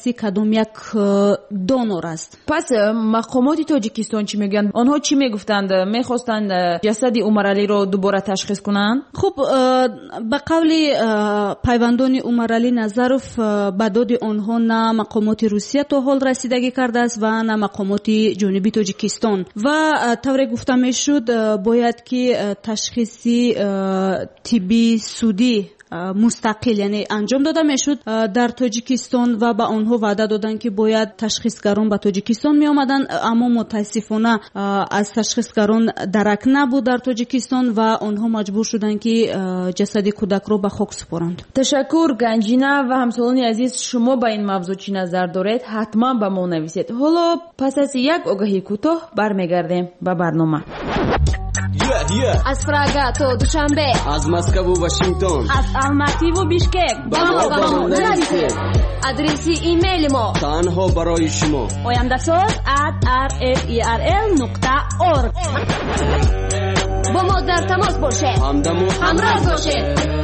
دسترسی کدام یک دونور است. پس مقامات تاجیکستان چی میگن؟ آنها چی میگفتند؟ میخواستند جسد عمر علی رو دوباره تشخیص کنن؟ خب به قول پیوندان عمر علی نظروف به داد آنها نه مقامات روسیه تا حال رسیدگی کرده است و نه مقامات جنوبی تاجیکستان و طور گفته میشد باید که تشخیصی طبی سودی مستقل یعنی انجام داده میشد در تاجیکستان و به آنها وعده دادن که باید تشخیصگران به تاجیکستان می آمدن، اما متاسفانه از تشخیصگران درک نبود در تاجیکستان و آنها مجبور شدن که جسد کودک رو به خاک سپارند. تشکر گنجینه و همسالان عزیز، شما به این موضوع چی نظر دارید؟ حتما به ما نویسید. حالا پس از یک آگهی کوتاه برمیگردیم به برنامه. از پراگ تا دوشنبه، از مسکو و واشنگتن، از الماتی و بیشکک با ما نویسید. آدرس ایمیل ما تنها برای شما oyandasaz@rferl.org. با ما در تماس باشید، همراه باشید.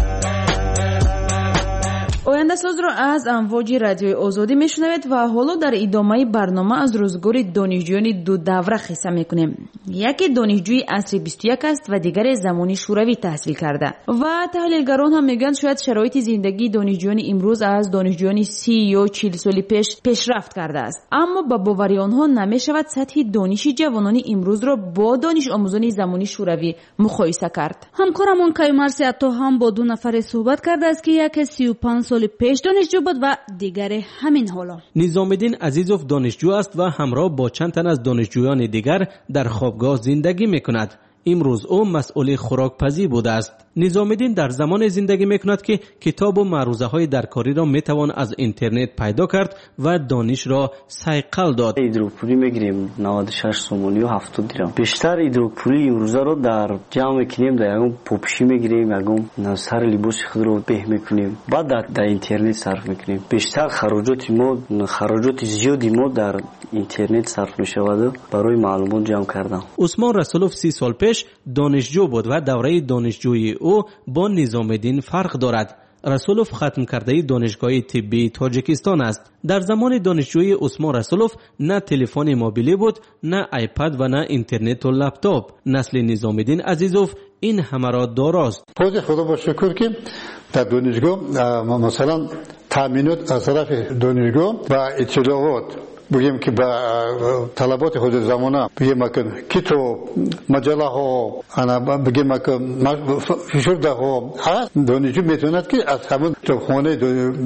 آینده ساز را از امواج رادیوی آزادی میشنوید و حالا در ادامه برنامه از روزگار دانشجویان دو دوره قصه میکنیم. یکی دانشجوی عصر 21 است و دیگر زمانی شوروی تحصیل کرده و تحلیلگران هم میگن شاید شرایط زندگی دانشجویان امروز از دانشجویان 30 یا 40 سال پیش پیشرفت کرده است، اما با باور آنها نمیشود سطح دانش جوانان امروز را با دانش آموزان زمانی شوروی مقایسه کرد. همکارمون کیومرثی عطا هم با دو نفر صحبت کرده است که یک 35 سال پیش دانشجو بود و دیگر همین حالا. نظام‌الدین عزیزوف دانشجو است و همراه با چند تن از دانشجویان دیگر در خوابگاه زندگی می‌کند. امروز او مسئول خوراکپزی بوده است. نظام‌الدین در زمان زندگی می‌کند که کتاب و معروضه‌های درکاری را می‌توان از اینترنت پیدا کرد و دانش را صیقل داد. هیدروپولی می‌گیریم 96 سومونی و 70 درام. بیشتر هیدروپولی امروز را در جمع می‌کنیم، در اون پوپشی می‌گیریم، اون سر لباس خود رو به می‌کنیم، بعد در اینترنت صرف می‌کنیم. بیشتر خراجات زیادی ما در اینترنت صرف می‌شود برای معلومات جمع کردن. عثمان رسولوف 30 سال پیش دانشجو بود و دوره دانشجویی او با نظام‌الدین فرق دارد. رسولوف ختم کرده دانشگاه طبی تاجیکستان است. در زمان دانشجویی عثمان رسولوف نه تلفن موبیلی بود، نه آیپد و نه اینترنت و لپتاپ. نسل نظام‌الدین عزیزوف این همه را داراست. خدا با شکر که در دانشگاه مثلا تامینات از طرف دانشگاه و اطلاعات بگیم که با طلبات خود زمانه بگیم که کتاب مجله ها انا بگیم که فشرده ها هست، دانشجو میتوند که از همون خانه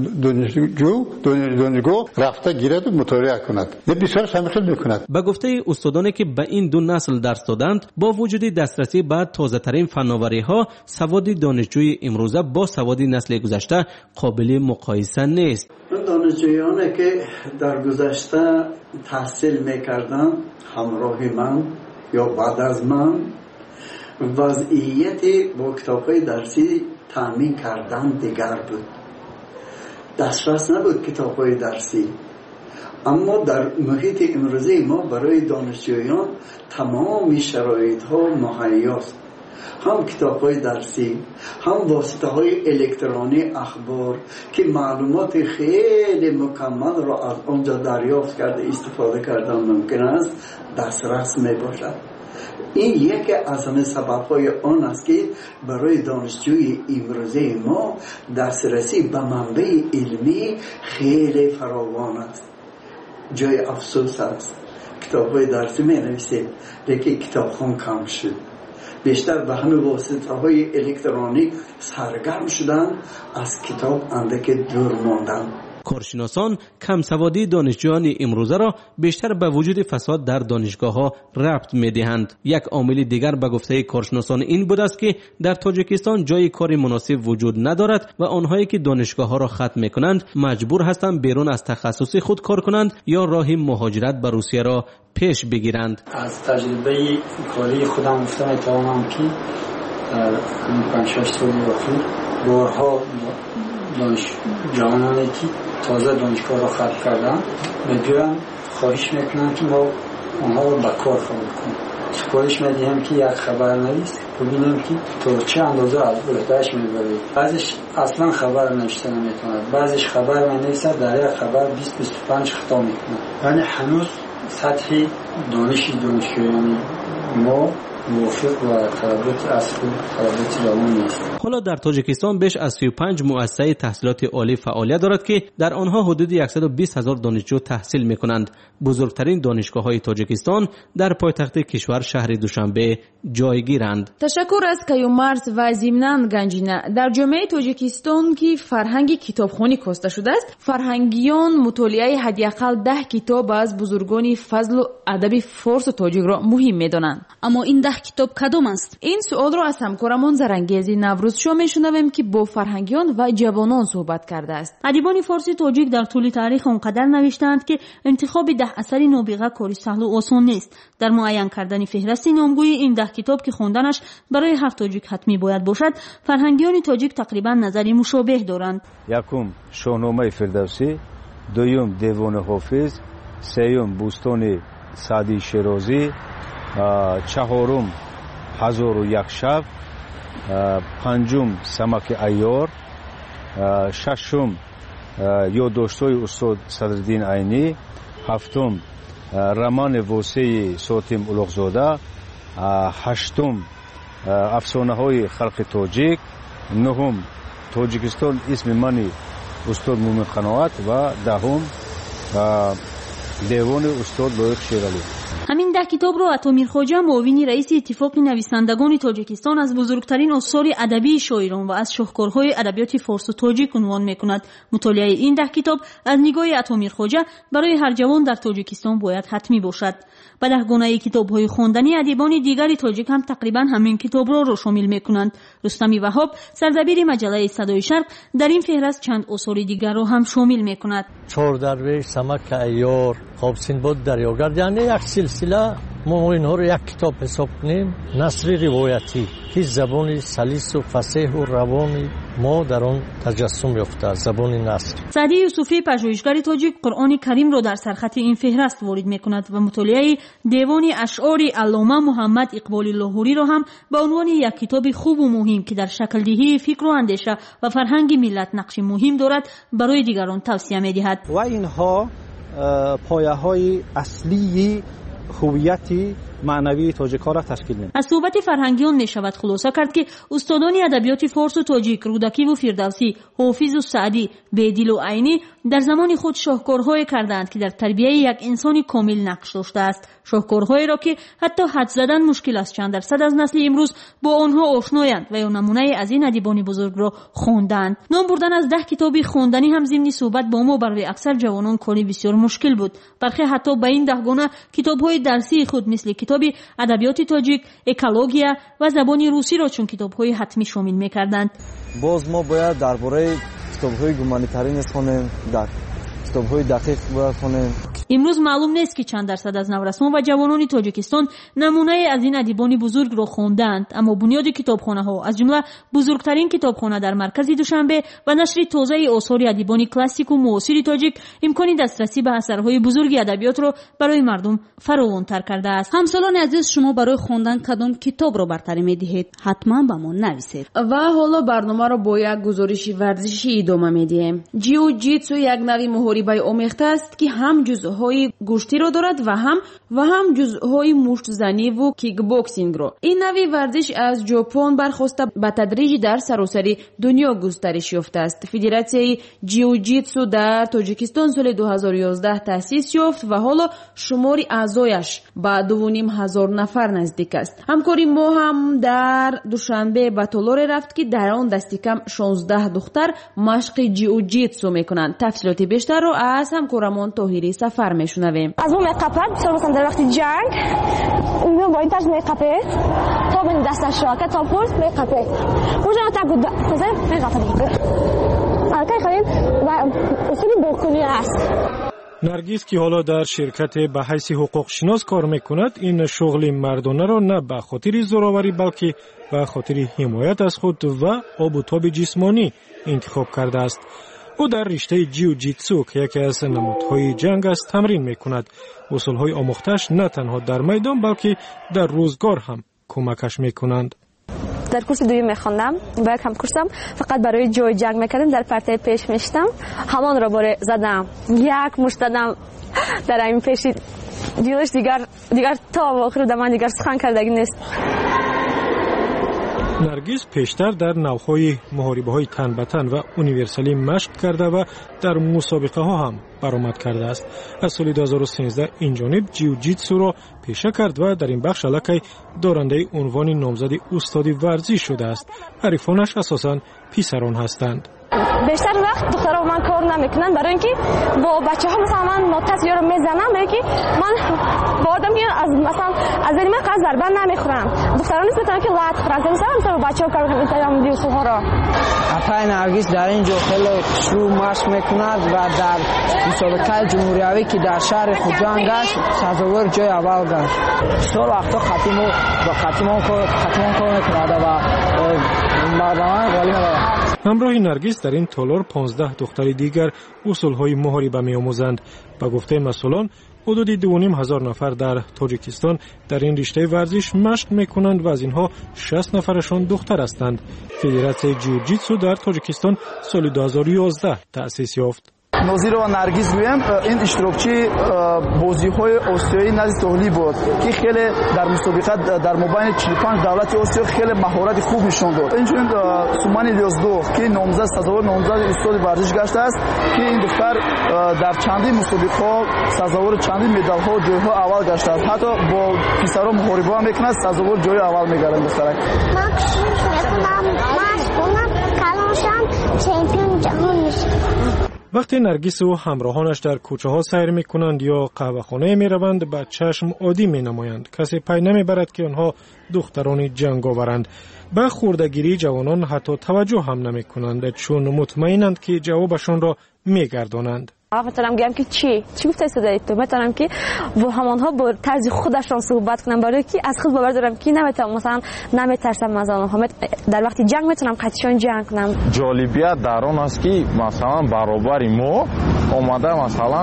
دانشگاه رفته گیرد و مطالعه کند. بسیار شامل میکند. به گفته استادانی که به این دو نسل درس دادند، با وجود دسترسی به تازه ترین فناوری ها، سواد دانشجوی امروزه با سواد نسل گذشته قابل مقایسه نیست. دانشجویانی که در گذشته تحصیل میکردن همراه من یا بعد از من وضعیت با کتاب‌های درسی تامین کردن دیگر بود. دسترس نبود کتاب‌های درسی، اما در محیط امروزی ما برای دانشجویان تمام شرایط‌ها مهیاست. هم کتاب‌های درسی، هم واسطه‌های الکترونی اخبار که معلومات خیلی مکمل را از آنجا دریافت کرده استفاده کردن ممکن است دسترس میباشد. این یکی از همه سبب‌های آن است که برای دانشجوی امروزی ما دسترسی به منبع علمی خیلی فراوان است. جای افسوس است کتاب‌های درسی می‌نویسید لیکن کتابخوان کم شد. بیشتر به همه واسطه‌های الکترونیک سرگرم شدن، از کتاب اندک دور ماندن. کارشناسان کم سوادی دانشجویان امروزه را بیشتر به وجود فساد در دانشگاه‌ها ربط می‌دهند. یک عامل دیگر به گفته کارشناسان این بود است که در تاجیکستان جای کار مناسب وجود ندارد و آنهایی که دانشگاه‌ها را ختم می‌کنند مجبور هستند بیرون از تخصص خود کار کنند یا راه مهاجرت به روسیه را پیش بگیرند. از تجربه کاری خودم می‌توانم که در 5-6 سال اخیر بارها جوانانی که تازه دانشگاه را ختم کردن میگویند خواهش میکنند که ما آنها را به کار قبول کنیم. سفارش میدیم که یک خبرنویس ببینیم که تو چه اندازه از بهش میبری. بعضیش اصلا خبر نوشته نمیتونه، بعضیش خبر مینویسه، در یک خبر 20-25 خطا میکنه. یعنی هنوز سطح دانشجویی یعنی ما موافق و طلبات اصلی طلبات جوان نیست. حالا در تاجیکستان بیش از 35 مؤسسه تحصیلات عالی فعالیت دارد که در آنها حدود 120,000 دانشجو تحصیل میکنند. بزرگترین دانشگاه‌های تاجیکستان در پایتخت کشور شهر دوشنبه جایگیرند. تشکر از کیومرس و ضمناً گنجینه. در جامعه تاجیکستان که فرهنگ کتابخوانی کاسته شده است، فرهنگیان مطالعه حداقل 10 کتاب از بزرگان فضل و ادب فارس و تاجیک را مهم می‌دانند. اما این 10 کتاب کدام است؟ این سوال را از همکارمان زرنگیزی نوروزشاه میشنویم که با فرهنگیان و جوانان صحبت کرده است. ادیبان فارسی تاجیک در طول تاریخ آنقدر نوشتند که انتخاب 10 اثر نابغه کاری سهل و آسان نیست. در معین کردن فهرست نامگوی این 10 کتاب که خواندنش برای هر تاجیک حتمی باید باشد، فرهنگیان تاجیک تقریبا نظری مشابه دارند. یکم شاهنامه فردوسی، دوم دیوان حافظ، سوم بوستان سعدی شیرازی، چهارم 1001 شب، پنجم سمک عیار، ششم یادداشت‌های استاد صدرالدین عینی، هفتم رمان واسه ساتم اولغزاده، هشتم افسانه‌های خلق تاجیک، نهم تاجیکستان اسم منی استاد مومن قناعت و دهم دیوان استاد لایق شیرعلی. همین 10 کتاب را عطا میرخواجه معاون رئیس اتفاق نویسندگان تاجیکستان از بزرگترین آثار ادبی شاعران و از شاهکارهای ادبیات فارس و تاجیک عنوان میکند. مطالعه این 10 کتاب از نگاه عطا میرخواجه برای هر جوان در تاجیکستان باید حتمی باشد. و 10 گونه کتاب‌های خواندنی ادیبان دیگری تاجیک هم تقریبا همین کتاب را شامل میکنند. رستمی وهاب سردبیر مجله صدای شرق در این فهرست چند آثار دیگر را هم شامل میکند. چهار درویش، سمک عیار، خواب سندباد دریاگرد، یعنی یک سلسله. ما اینها رو یک کتاب حساب کنیم. نثر روایتی که زبان سلیس و فصیح و روانی ما در آن تجسم یافته است، زبان نثر. سعدی یوسفی پژوهشگر تاجیک قرآن کریم را در سرخط این فهرست وارد میکند و مطالعه دیوان اشعار علامه محمد اقبال لاهوری را هم به عنوان یک کتاب خوب و مهم که در شکل دهی فکر و اندیشه و فرهنگ ملت نقش مهم دارد برای دیگران توصیه می‌دهد. و اینها پایه‌های اصلی هویت معنوی تاجیک‌ها را تشکیل می‌دهد. از صحبت فرهنگیان می‌شود خلاصه کرد که استادان ادبیات فارس و تاجیک رودکی و فردوسی، حافظ و سعدی، بیدل و عینی در زمان خود شاهکارهایی کردند که در تربیت یک انسان کامل نقش داشته است. شاهکارهایی را که حتی حد زدن مشکل است. چند درصد از نسل امروز با آنها آشنایند و یا نمونه از این ادیبان بزرگ را خواندند. نام بردن از 10 کتاب خواندنی هم ضمن صحبت با ما برای اکثر جوانان کاری بسیار مشکل بود. برخی حتی به این 10 گونه کتاب‌های درسی خود مثل کتاب ادبیات تاجیک، اکولوژیا و زبان روسی را چون کتاب‌های حتمی شامل می‌کردند. باز ما باید درباره کتاب‌های گومانیتاری نخوانیم، کتاب‌های دقیق بخونیم. امروز معلوم نیست که چند درصد از نورسان و جوانان تاجیکستان نمونه از این ادیبان بزرگ را خواندند، اما بنیاد کتابخانه‌ها از جمله بزرگترین کتابخانه در مرکز دوشنبه و نشر تازه آثار ادیبان کلاسیک و معاصر تاجیک امکان دسترسی به اثرهای بزرگ ادبیات را برای مردم فراوان‌تر کرده است. همسالان عزیز، شما برای خواندن کدام کتاب را برتری می‌دهید؟ حتما به ما نویسید. و حالا برنامه را با یک گزارش ورزشی ادامه می‌دهیم. جیو جیتسو یک نوع محاربه آمیخته است که هم جزءهای گوشتی را دارد و هم جزءهای مشت زنی و کیک باکسینگ را. این نوع ورزش از ژاپن برخواسته به تدریج در سراسر دنیا گسترش یافته است. فدراسیون جیو جیتسو در تاجیکستان سال 2011 تأسیس یافت و حالا شمار اعضایش به 2500 نفر نزدیک است. همکاری ما هم در دوشنبه به تالار رفت که در آن دستی کم 16 دختر مشق جیو جیتسو میکنند. تفصیلات بیشتر را از همکارمان طاهری سفر میشنویم. از اون میقپد بسیار مثلا در وقتی جنگ اونو با این ترس میقپه تا به دستش را که تا پرس میقپه موجه تا بود مثلا میقپه الکه خیلی و اصولی بکنی است. نرگیز که حالا در شرکت به حیث حقوق شناس کار میکند، این شغل مردانه را نه به خاطر زوراوری بلکه به خاطر حمایت از خود و آب و تاب جسمانی انتخاب کرده است. او در رشته جیوجیتسو که یکی از نمودهای جنگ است تمرین میکند. اصولهای آموختش نه تنها در میدان بلکه در روزگار هم کمکش میکنند. در کورس دوم میخوندم با یک همکورسم فقط برای جای جنگ میکردم، در پرتای پیش میشتم، همان را باره زدم، یک مشت دادم در این پیشی دیدش دیگر تا آخر در من دیگر سخن کردگی نیست. نرگس پیشتر در نوهای محاربه های تن به تن و اونیورسالی مشق کرده و در مسابقه ها هم برآمد کرده است. از سال 2013 این جانب جیوجیتسو را پیشه کرد و در این بخش الکی دارنده عنوان نامزد استادی ورزش شده است. حریفانش اساساً پسران هستند. بیشتر وقت دخترها من کار نمیکنن برای اینکه با بچه‌ها مثلا من نوتاس رو میزنم برای که من با آدم که از مثلا از این من قضا ضربه نمیخورم. دخترها نیست میتونن که لات خورن مثلا با بچه‌ها کار میکنن تمام دیوسوها را. اپای نرگس در اینجا خیلی شروع مشق میکند و در مسابقه جمهوریوی که در شهر خوجان گشت سزاوار جای اول گشت. سال وقتا خاتمون کار میکند و مردمان غالی می‌آید. همراه نرگس در این تالار 15 دختر دیگر اصولهای محاربه می‌آموزند. به گفته مسئولان حدود 2,500 نفر در تاجیکستان در این رشته ورزش مشق می‌کنند و از اینها 60 نفرشان دختر هستند. فدراسیون جیوجیتسو در تاجیکستان سال 2011 تأسیس یافت. نظیر و نرگس گویم این اشتراکچی بازی‌های آسیایی نزد سهلی بود که خیلی در مسابقه در مابین 45 دولت آسیا خیلی مهارت خوب نشون داد. اینجوری سومان الیازدو که نامزد سزاوار نامزد استاد ورزش گشته است که این دختر در چندین مسابقه‌ها سزاوار چندین مدال‌ها و جای‌ها اول گشته است. حتی با پسران محاربه می‌کند سزاوار جای اول می‌گیرد دخترک. من کلاشم چمپیون جهان میشه. وقتی نرگس و همراهانش در کوچه ها سیر می کنند یا قهوه خانه می روند به چشم عادی می نمایند. کسی پی نمی برد که آنها دختران جنگاورند. به خوردگیری جوانان حتی توجه هم نمی کنند چون مطمئنند که جوابشان را می گردانند. میتونم بگم که چی گفته صدای تو، میتونم که با همانها با طرز خودشان صحبت کنم برای که از خود باور دارم که نمیتونم مثلا نمیترسم از آنها، در وقتی جنگ میتونم قطعا جنگ کنم. جالبیت در آن است که مثلا برابر ما اومده مثلا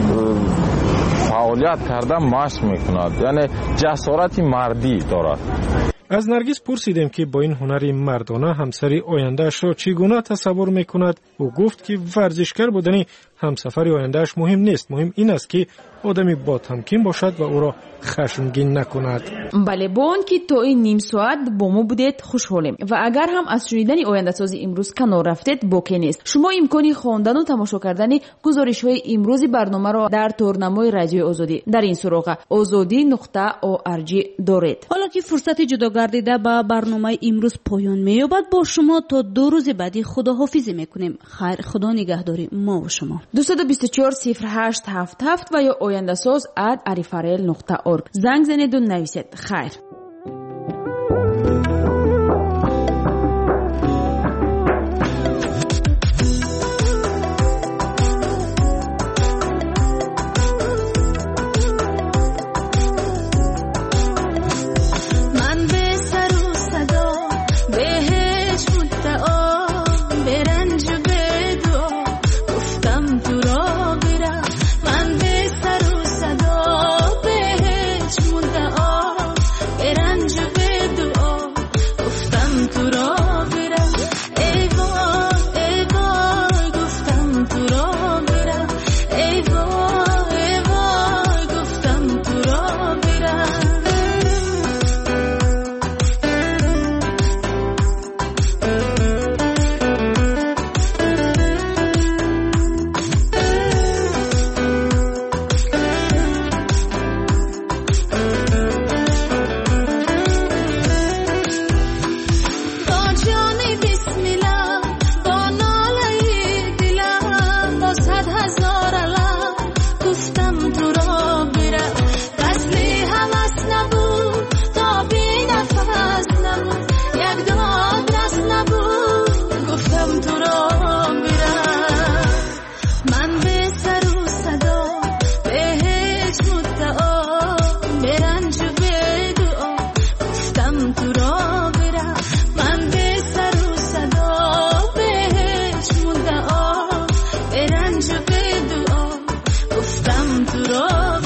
فعالیت کرده مشق میکند، یعنی جسارت مردی دارد. از نرگس پرسیدیم که با این هنر مردانه همسر آینده‌اش را چگونه تصور میکند. او گفت که ورزشکار بودن همسفر آینده‌اش مهم نیست، مهم این است که آدمی با تمکین باشد و او را خشمگین نکند. بله، با اون که تا این نیم ساعت با ما بودید خوشحالیم و اگر هم از شنیدن آینده سازی امروز کنار رفتید باکی نیست. شما امکانی خواندن و تماشا کردن گزارش‌های امروزی برنامه را در تورنمای رادیو آزادی در این سراغ azadi.org دارید. حالا که فرصت جدا گردیده به برنامه امروز پایان می‌یابد، با شما تا 2 روز بعدی خداحافظی می‌کنیم. خیر، خدا نگهداری ما و شما. 224-0877 و یا oyandasaz@arifarel.org زنگ زنید و نویسید. خیر. سراغ